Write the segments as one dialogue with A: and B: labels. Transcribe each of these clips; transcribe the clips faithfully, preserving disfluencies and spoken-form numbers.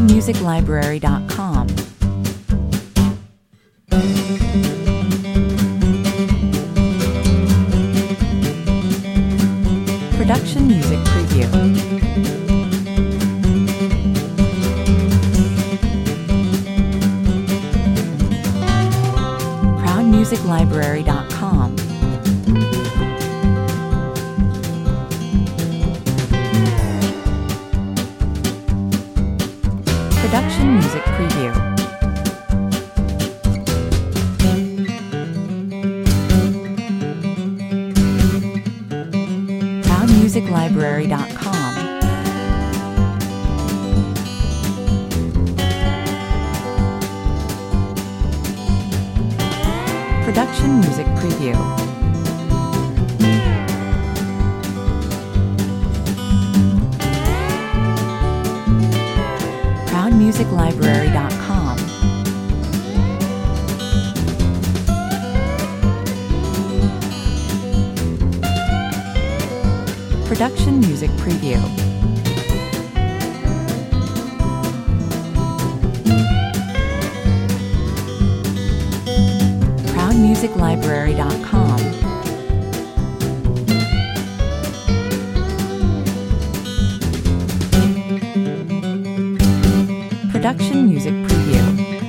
A: music library dot com. Production Music Preview. proud music library dot com. Production Music Preview. proud music library dot com. Production Music Preview. proud music library dot com. Production Music Preview. proud music library dot com. Production Music Preview.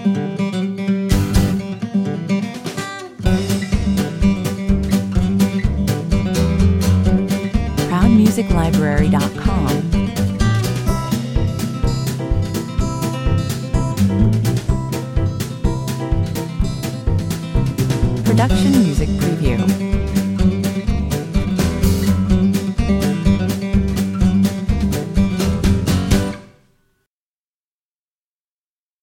A: proud music library dot com. Production Music Preview.